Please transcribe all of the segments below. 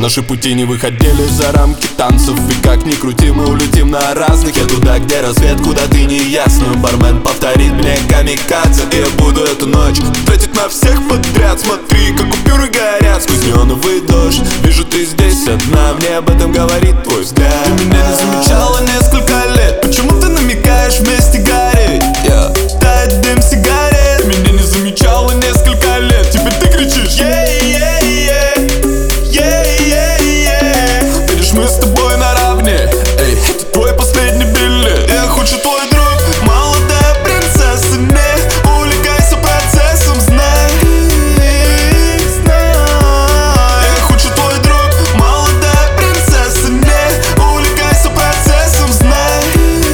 Наши пути не выходили за рамки танцев, и как ни крути, мы улетим на разных. Я туда, где рассвет, куда ты не ясно. Бармен повторит мне камикадзе, и я буду эту ночь тратить на всех подряд. Смотри, как купюры горят сквозь неоновый дождь. Вижу, ты здесь одна, мне об этом говорит твой взгляд. Ты меня не замечала несколько лет, почему ты намекаешь вместе гореть? Тает дым сигарет. Ты меня не замечала несколько лет, теперь ты кричишь видишь, мы с тобой наравне, эй, это твой последний билет. Я хочу твой друг, молодая принцесса, не увлекайся процессом, знай. Я хочу твой друг, молодая принцесса, не увлекайся процессом, знай.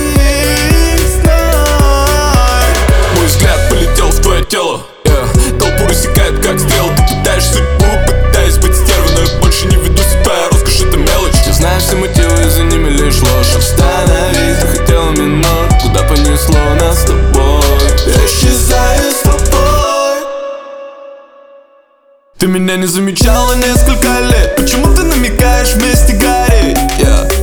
Мой взгляд полетел в твое тело, толпу рассекает как стрел. Ты пытаешь судьбу, пытаясь быть стервой, но я больше не веду себя, роскошь это мелочь. Ты знаешь все мотивы, и за ними лишь ложь. Остановись, ты хотела минут, куда понесло нас с тобой? Я исчезаю с тобой. Ты меня не замечала несколько лет, почему ты намекаешь вместе гореть?